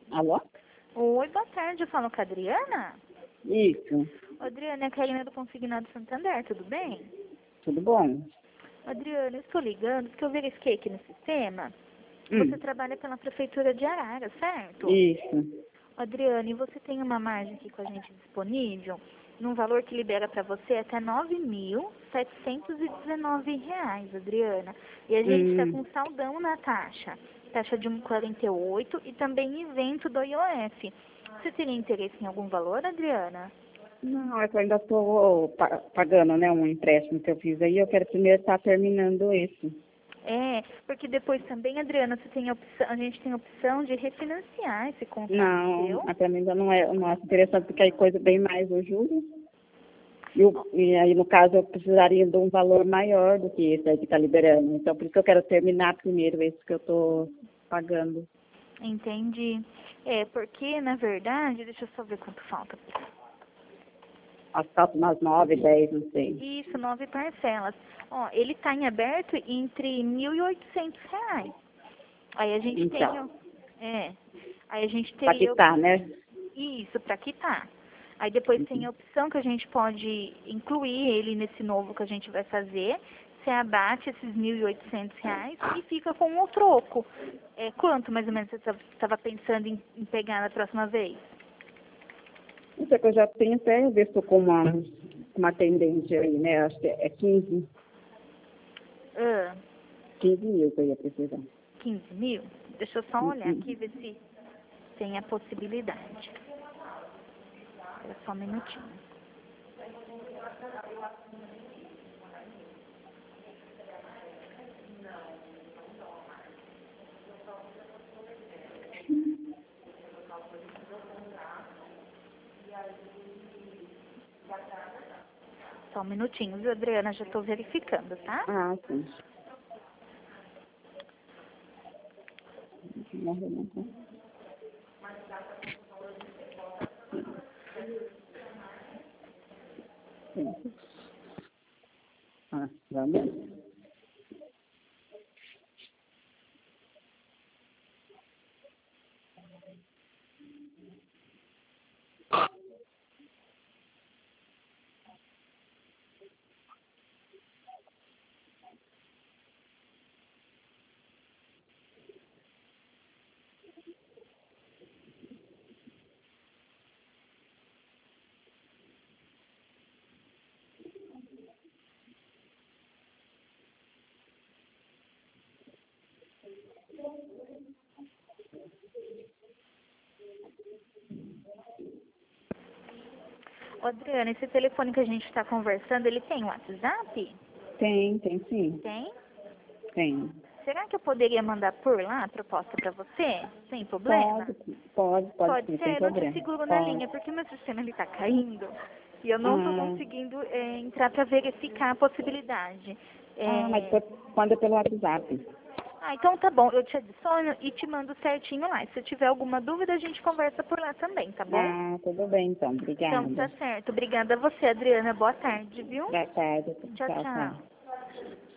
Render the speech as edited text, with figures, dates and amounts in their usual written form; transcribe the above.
Alô? Oi, boa tarde. Eu falo com a Adriana. Isso. Adriana, é a Karina do Consignado Santander, tudo bem? Tudo bom? Adriana, eu estou ligando porque eu verifiquei aqui no sistema. Você trabalha pela Prefeitura de Arara, certo? Isso. Adriana, e você tem uma margem aqui com a gente disponível, num valor que libera para você até R$ 9.719, Adriana. E a gente está com saldão na taxa. Taxa de 1,48 e também isento do IOF. Você teria interesse em algum valor, Adriana? Não, é que eu ainda estou pagando, né, um empréstimo que eu fiz aí. Eu quero primeiro estar terminando esse. É, porque depois também, Adriana, você tem a gente tem a opção de refinanciar esse contrato Não, seu. até mim ainda não é interessante, porque aí coisa bem mais o juro. E aí, no caso, eu precisaria de um valor maior do que esse aí que está liberando. Então, por isso que eu quero terminar primeiro esse que eu estou pagando. Entendi. É, porque, na verdade, deixa eu só ver quanto falta. As faltam umas 9, 10, não sei. Isso, 9 parcelas. Ó, ele está em aberto entre R$ 1.800. Aí a gente Então, aí a gente para teria quitar, né? isso para quitar. Aí depois tem a opção que a gente pode incluir ele nesse novo que a gente vai fazer. Você abate esses R$ 1.800 e fica com o troco. É, quanto mais ou menos você estava pensando em pegar na próxima vez? Isso é que eu já tenho até visto com uma tendência aí, né? Acho que é 15, Ah, 15 mil que eu ia precisar. 15 mil? Deixa eu só olhar aqui e ver se tem a possibilidade. Espera só um minutinho. Só um minutinho, viu, Adriana? Já estou verificando, tá? Ah, sim. Ah, vamos. Ô, Adriana, esse telefone que a gente está conversando, ele tem WhatsApp? Tem sim. Tem? Tem. Será que eu poderia mandar por lá a proposta para você? Sem problema? Pode Pode sim, sem ser, eu te problema. seguro na Pode. linha, porque meu sistema ele tá caindo e eu não estou Ah, conseguindo entrar para verificar a possibilidade. mas É, manda pelo WhatsApp. então tá bom, eu te adiciono e te mando certinho lá. Se tiver alguma dúvida, a gente conversa por lá também, tá bom? Ah, tudo bem então. Então tá Obrigada. certo. Obrigada a você, Adriana. Boa tarde, viu? Boa tarde. Tchau, Tchau, tchau. tchau.